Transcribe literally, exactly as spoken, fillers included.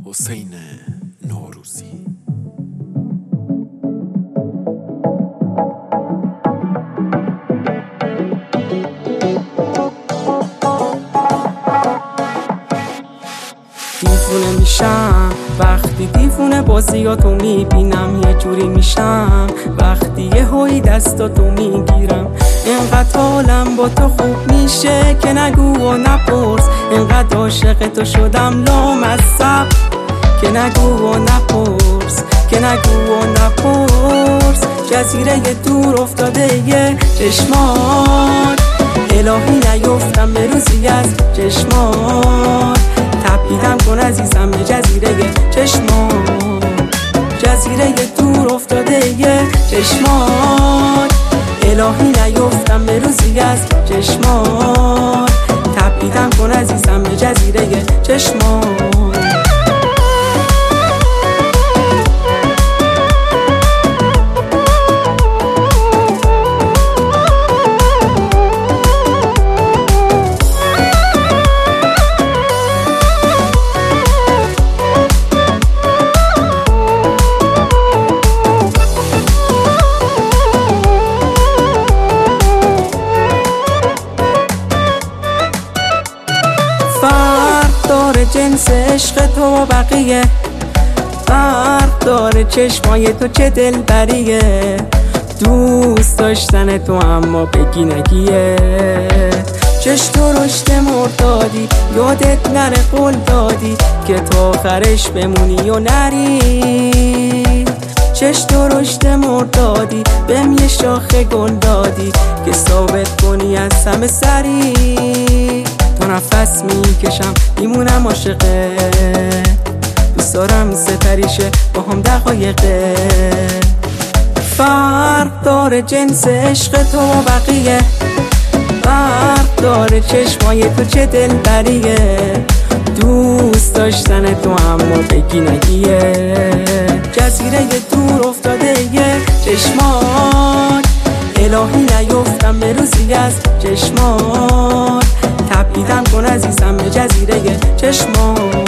حسین نوروزی. دیوونه میشم وقتی دیوونه بازیاتو میبینم، یه جوری میشم وقتی یه هایی دستاتو میگیرم. اینقدر حالم با تو خوب میشه که نگو و نپرس، اینقدر عاشق تو شدم لامصب که نگو و نپرس، که نگو و نپرس. جزیره دور افتاده یه چشمات، الهی نیفتم به روزی از چشمات. تپیدم کن عزیزم به جزیره چشمات، جزیره دور افتاده یه چشمات. الهی نیفتم به روزی از چشمات. تپیدم کن عزیزم به جزیره چشمات. فرق داره جنس عشق تو و بقیه، فرق داره چشمای تو چه دلبریه. دوست داشتن تو اما بگی نگیه، چش تو رشد مردادی یادت نره قول دادی که تا آخرش بمونی و نری. چش تو رشد مردادی بهم یه شاخه گل دادی که ثابت کنی از همه سری. تو نفس میکشم میمونم عاشقه، دوست دارم سپریشه با هم دقایقه. فرق داره جنس عشق تو و بقیه، فرق داره چشمای تو چه دلبریه. دوست داشتن تو اما بگی نگیه، جزیره دور افتاده یه چشمات. الهی نیفتم به روزی از چشمات. تپیدم کن عزیزم به جزیره چشمات.